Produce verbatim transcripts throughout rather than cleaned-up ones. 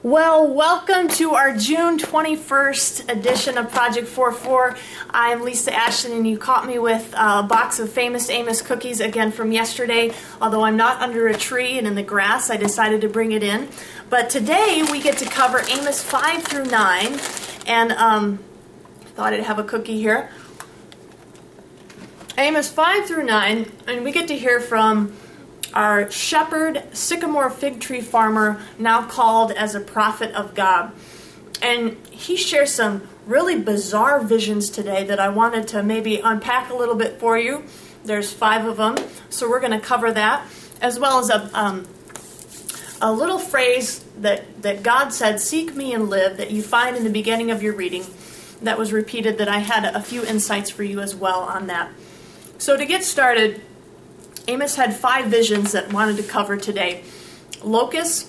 Well, welcome to our June twenty-first edition of Project four four. I'm Lisa Ashton, and you caught me with a box of Famous Amos cookies again from yesterday. Although I'm not under a tree and in the grass, I decided to bring it in. But today we get to cover Amos five through nine, and um, I thought I'd have a cookie here. Amos five through nine, and we get to hear from our shepherd, sycamore fig tree farmer, now called as a prophet of God. And he shares some really bizarre visions today that I wanted to maybe unpack a little bit for you. There's five of them, so we're going to cover that, as well as a um, a little phrase that, that God said, "Seek me and live," that you find in the beginning of your reading. That was repeated, that I had a few insights for you as well on that. So to get started, Amos had five visions that I wanted to cover today. Locusts,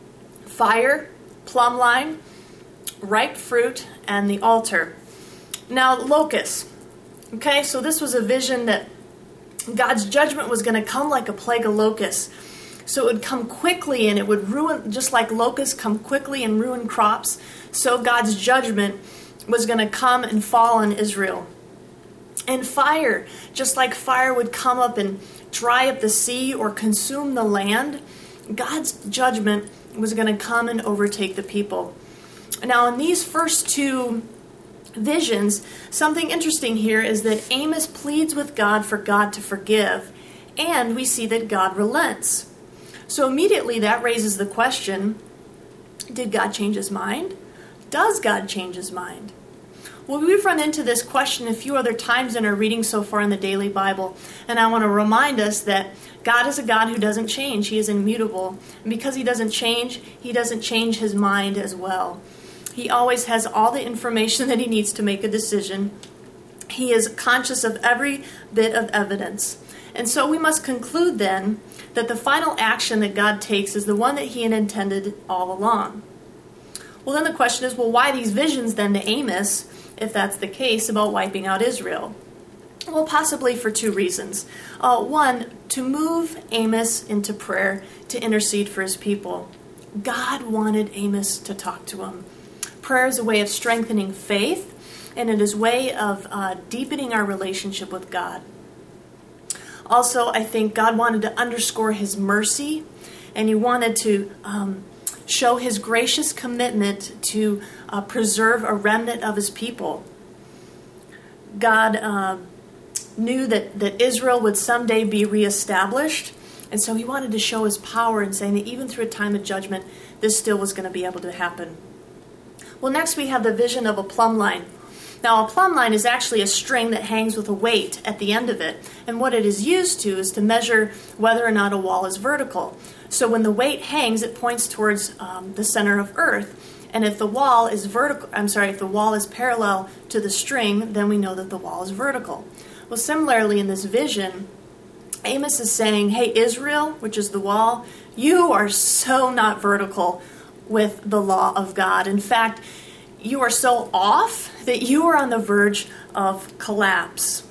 fire, plumb line, ripe fruit, and the altar. Now, locusts. Okay, so this was a vision that God's judgment was going to come like a plague of locusts. So it would come quickly and it would ruin, just like locusts come quickly and ruin crops, so God's judgment was going to come and fall on Israel. And fire, just like fire would come up and dry up the sea or consume the land, God's judgment was going to come and overtake the people. Now, in these first two visions, something interesting here is that Amos pleads with God for God to forgive, and we see that God relents. So immediately that raises the question, did God change his mind? Does God change his mind? Well, we've run into this question a few other times in our reading so far in the Daily Bible, and I want to remind us that God is a God who doesn't change. He is immutable, and because he doesn't change, he doesn't change his mind as well. He always has all the information that he needs to make a decision. He is conscious of every bit of evidence. And so we must conclude then that the final action that God takes is the one that he had intended all along. Well, then the question is, well, why these visions then to Amos, if that's the case, about wiping out Israel? Well, possibly for two reasons. Uh, one, to move Amos into prayer, to intercede for his people. God wanted Amos to talk to him. Prayer is a way of strengthening faith, and it is a way of uh, deepening our relationship with God. Also, I think God wanted to underscore his mercy, and he wanted to um, show his gracious commitment to uh, preserve a remnant of his people. God uh, knew that, that Israel would someday be reestablished, and so he wanted to show his power in saying that even through a time of judgment, this still was going to be able to happen. Well, next we have the vision of a plumb line. Now, a plumb line is actually a string that hangs with a weight at the end of it, and what it is used to is to measure whether or not a wall is vertical. So when the weight hangs, it points towards um, the center of earth. And if the wall is vertical, I'm sorry, if the wall is parallel to the string, then we know that the wall is vertical. Well, similarly in this vision, Amos is saying, hey, Israel, which is the wall, you are so not vertical with the law of God. In fact, you are so off that you are on the verge of collapse.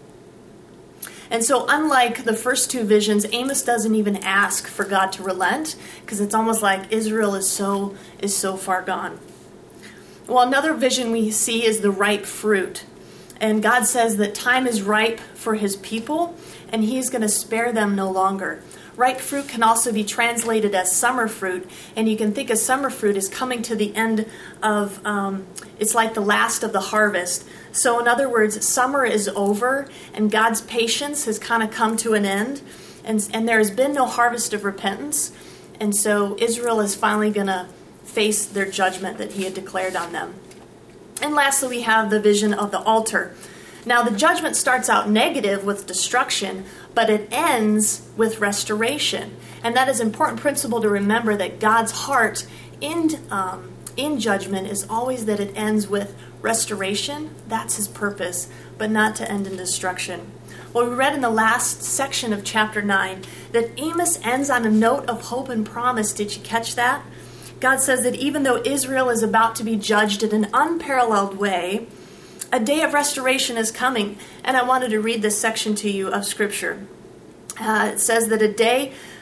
And so unlike the first two visions, Amos doesn't even ask for God to relent, because it's almost like Israel is so is so far gone. Well, another vision we see is the ripe fruit. And God says that time is ripe for his people, and he's going to spare them no longer. Ripe fruit can also be translated as summer fruit, and you can think of summer fruit as coming to the end of, um, it's like the last of the harvest. So in other words, summer is over, and God's patience has kind of come to an end, and, and there has been no harvest of repentance, and so Israel is finally going to face their judgment that he had declared on them. And lastly, we have the vision of the altar. Now, the judgment starts out negative with destruction, but it ends with restoration. And that is an important principle to remember, that God's heart in, um, in judgment is always that it ends with restoration. That's his purpose, but not to end in destruction. Well, we read in the last section of chapter nine that Amos ends on a note of hope and promise. Did you catch that? God says that even though Israel is about to be judged in an unparalleled way, a day of restoration is coming. And I wanted to read this section to you of Scripture. Uh, it says that a day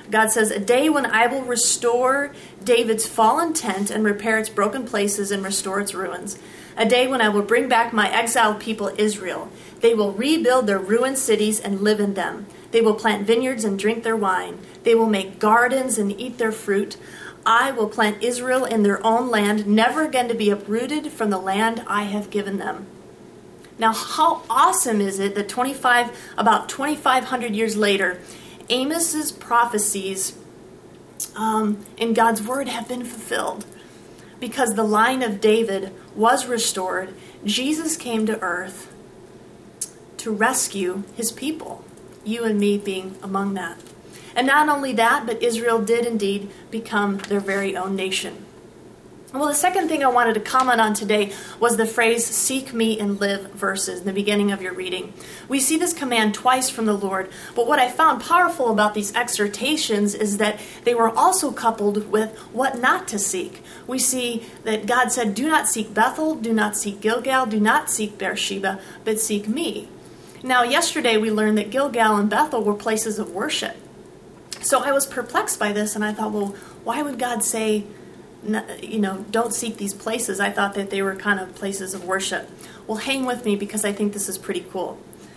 God says, a day when I will restore David's fallen tent and repair its broken places and restore its ruins. A day when I will bring back my exiled people Israel. They will rebuild their ruined cities and live in them. They will plant vineyards and drink their wine. They will make gardens and eat their fruit. I will plant Israel in their own land, never again to be uprooted from the land I have given them. Now, how awesome is it that twenty-five, about twenty-five hundred years later, Amos's prophecies um, in God's word have been fulfilled. Because the line of David was restored, Jesus came to earth to rescue his people, you and me being among that. And not only that, but Israel did indeed become their very own nation. Well, the second thing I wanted to comment on today was the phrase, seek me and live verses in the beginning of your reading. We see this command twice from the Lord, but what I found powerful about these exhortations is that they were also coupled with what not to seek. We see that God said, do not seek Bethel, do not seek Gilgal, do not seek Beersheba, but seek me. Now, yesterday we learned that Gilgal and Bethel were places of worship. So I was perplexed by this, and I thought, well, why would God say, you know, don't seek these places? I thought that they were kind of places of worship. Well, hang with me because I think this is pretty cool.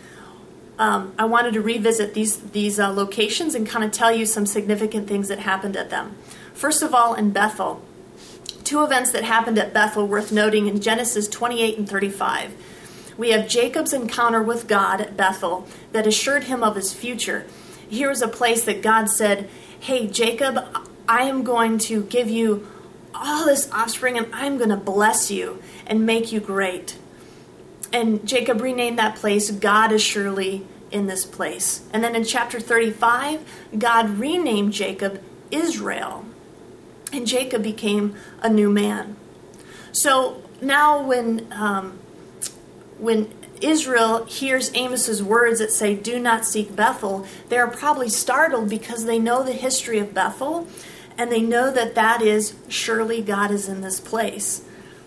Um, I wanted to revisit these these uh, locations and kind of tell you some significant things that happened at them. First of all, in Bethel, two events that happened at Bethel worth noting in Genesis twenty-eight and thirty-five. We have Jacob's encounter with God at Bethel that assured him of his future. Here is a place that God said, hey, Jacob, I am going to give you all this offspring, and I'm going to bless you and make you great. And Jacob renamed that place, God is surely in this place. And then in chapter thirty-five, God renamed Jacob Israel. And Jacob became a new man. So now when um, when Israel hears Amos's words that say, do not seek Bethel, they're probably startled because they know the history of Bethel. And they know that that is, surely God is in this place.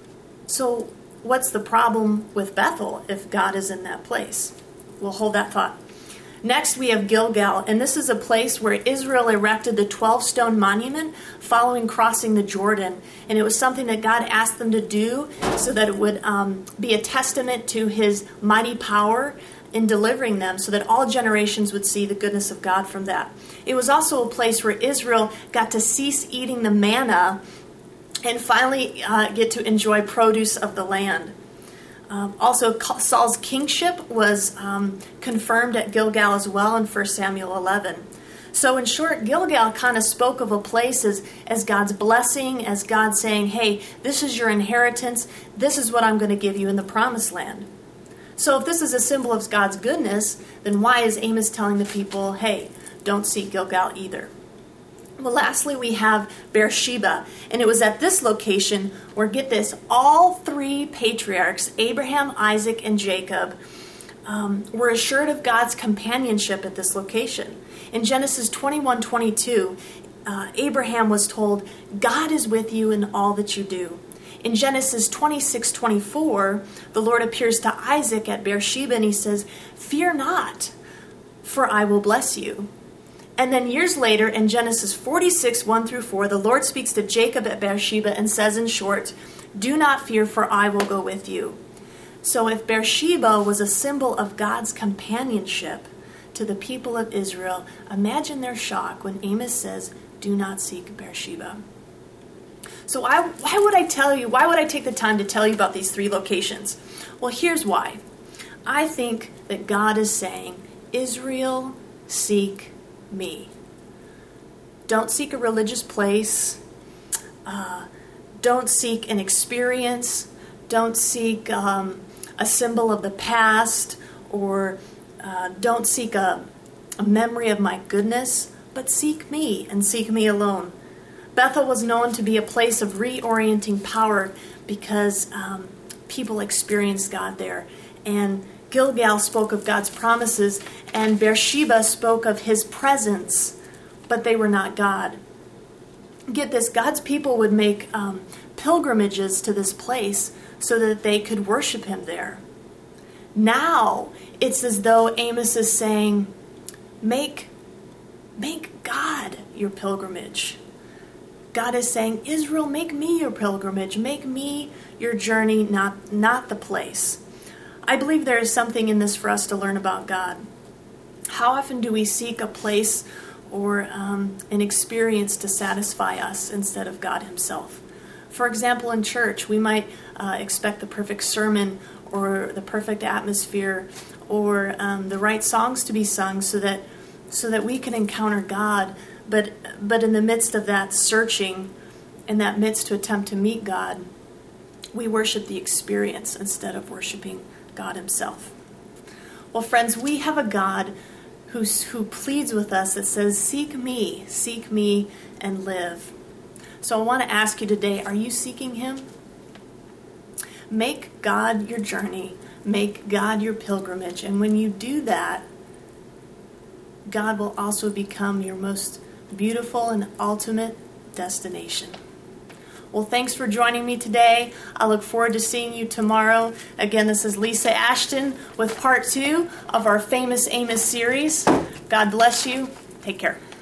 So what's the problem with Bethel if God is in that place? We'll hold that thought. Next, we have Gilgal, and this is a place where Israel erected the twelve-stone monument following crossing the Jordan. And it was something that God asked them to do so that it would um, be a testament to his mighty power in delivering them, so that all generations would see the goodness of God from that. It was also a place where Israel got to cease eating the manna and finally uh, get to enjoy produce of the land. Um, also, Saul's kingship was um, confirmed at Gilgal as well in First Samuel eleven. So in short, Gilgal kind of spoke of a place as, as God's blessing, as God saying, hey, this is your inheritance, this is what I'm going to give you in the promised land. So if this is a symbol of God's goodness, then why is Amos telling the people, hey, don't seek Gilgal either? Well, lastly, we have Beersheba, and it was at this location where, get this, all three patriarchs, Abraham, Isaac, and Jacob, um, were assured of God's companionship at this location. In Genesis twenty-one twenty-two, uh, Abraham was told, God is with you in all that you do. In Genesis twenty-six twenty-four, the Lord appears to Isaac at Beersheba and he says, fear not, for I will bless you. And then years later, in Genesis forty-six one through four, the Lord speaks to Jacob at Beersheba and says in short, do not fear, for I will go with you. So if Beersheba was a symbol of God's companionship to the people of Israel, imagine their shock when Amos says, do not seek Beersheba. So I, why would I tell you, why would I take the time to tell you about these three locations? Well, here's why. I think that God is saying, Israel, seek me. Don't seek a religious place. Uh, don't seek an experience. Don't seek um, a symbol of the past, or uh, don't seek a, a memory of my goodness, but seek me and seek me alone. Bethel was known to be a place of reorienting power because um, people experienced God there. And Gilgal spoke of God's promises, and Beersheba spoke of his presence, but they were not God. Get this, God's people would make um, pilgrimages to this place so that they could worship him there. Now, it's as though Amos is saying, make, make God your pilgrimage. God is saying, Israel, make me your pilgrimage. Make me your journey, not, not the place. I believe there is something in this for us to learn about God. How often do we seek a place or um, an experience to satisfy us instead of God himself? For example, in church, we might uh, expect the perfect sermon or the perfect atmosphere or um, the right songs to be sung so that so that we can encounter God. But but in the midst of that searching, in that midst to attempt to meet God, we worship the experience instead of worshiping God himself. Well, friends, we have a God who's, who pleads with us that says, seek me, seek me and live. So I want to ask you today, are you seeking him? Make God your journey. Make God your pilgrimage. And when you do that, God will also become your most beautiful and ultimate destination. Well, thanks for joining me today. I look forward to seeing you tomorrow. Again, this is Lisa Ashton with part two of our Famous Amos series. God bless you. Take care.